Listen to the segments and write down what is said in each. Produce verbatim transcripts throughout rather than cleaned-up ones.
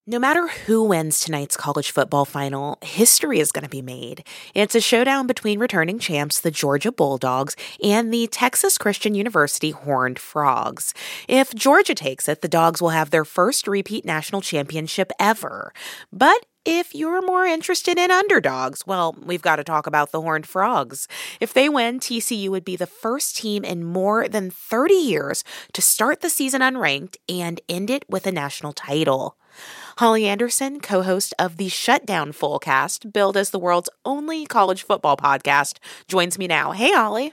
No matter who wins tonight's college football final, history is going to be made. It's a showdown between returning champs, the Georgia Bulldogs, and the Texas Christian University Horned Frogs. If Georgia takes it, the Dogs will have their first repeat national championship ever. But if you're more interested in underdogs, well, we've got to talk about the Horned Frogs. If they win, T C U would be the first team in more than thirty years to start the season unranked and end it with a national title. Holly Anderson, co-host of the Shutdown Fullcast, billed as the world's only college football podcast, joins me now. Hey, Holly.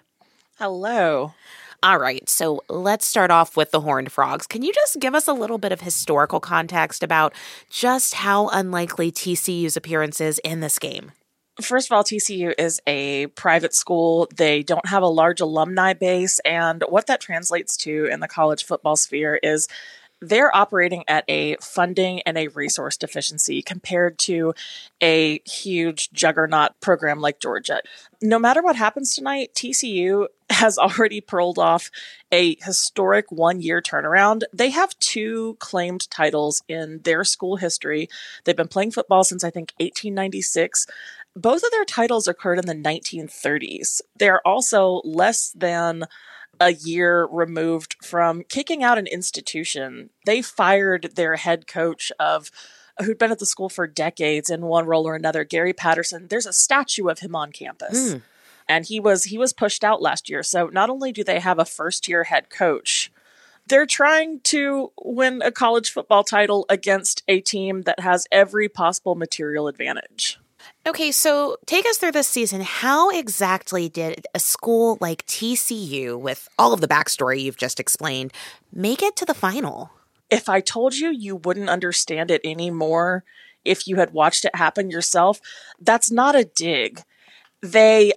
Hello. All right, so let's start off with the Horned Frogs. Can you just give us a little bit of historical context about just how unlikely T C U's appearance is in this game? First of all, T C U is a private school. They don't have a large alumni base, and what that translates to in the college football sphere is they're operating at a funding and a resource deficiency compared to a huge juggernaut program like Georgia. No matter what happens tonight, T C U has already pulled off a historic one-year turnaround. They have two claimed titles in their school history. They've been playing football since, I think, eighteen ninety-six. Both of their titles occurred in the nineteen thirties. They're also less than a year removed from kicking out an institution. They fired their head coach of who'd been at the school for decades in one role or another, Gary Patterson. There's a statue of him on campus. Mm. And he was he was pushed out last year. So not only do they have a first-year head coach, they're trying to win a college football title against a team that has every possible material advantage. Okay, so take us through this season. How exactly did a school like T C U, with all of the backstory you've just explained, make it to the final? If I told you, you wouldn't understand it anymore if you had watched it happen yourself. That's not a dig. They...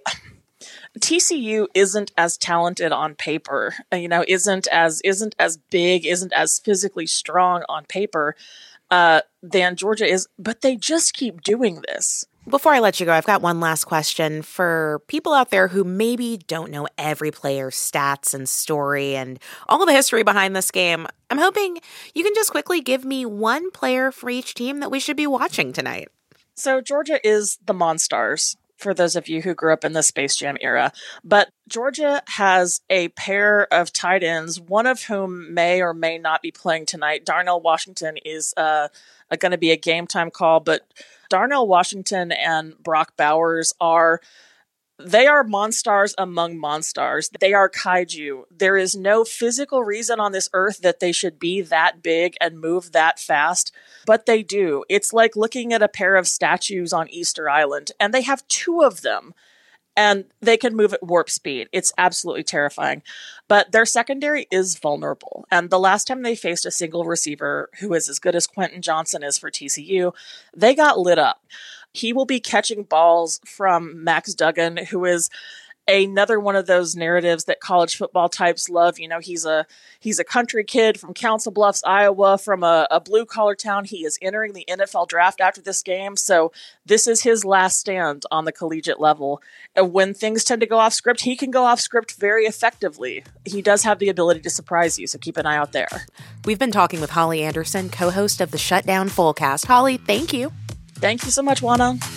T C U isn't as talented on paper, you know, isn't as isn't as big, isn't as physically strong on paper uh, than Georgia is, but they just keep doing this. Before I let you go, I've got one last question for people out there who maybe don't know every player's stats and story and all of the history behind this game. I'm hoping you can just quickly give me one player for each team that we should be watching tonight. So Georgia is the Monstars, for those of you who grew up in the Space Jam era. But Georgia has a pair of tight ends, one of whom may or may not be playing tonight. Darnell Washington is uh, going to be a game time call, but Darnell Washington and Brock Bowers are, they are monstars among monstars. They are kaiju. There is no physical reason on this earth that they should be that big and move that fast, but they do. It's like looking at a pair of statues on Easter Island, and they have two of them, and they can move at warp speed. It's absolutely terrifying. But their secondary is vulnerable. And the last time they faced a single receiver who is as good as Quentin Johnson is for T C U, they got lit up. He will be catching balls from Max Duggan, who is another one of those narratives that college football types love. You know, he's a he's a country kid from Council Bluffs, Iowa, from a, a blue-collar town. He is entering the N F L draft after this game, so this is his last stand on the collegiate level. And when things tend to go off script, he can go off script very effectively. He does have the ability to surprise you, so keep an eye out there. We've been talking with Holly Anderson, co-host of the Shutdown Fullcast. Holly, thank you. Thank you so much, Juana.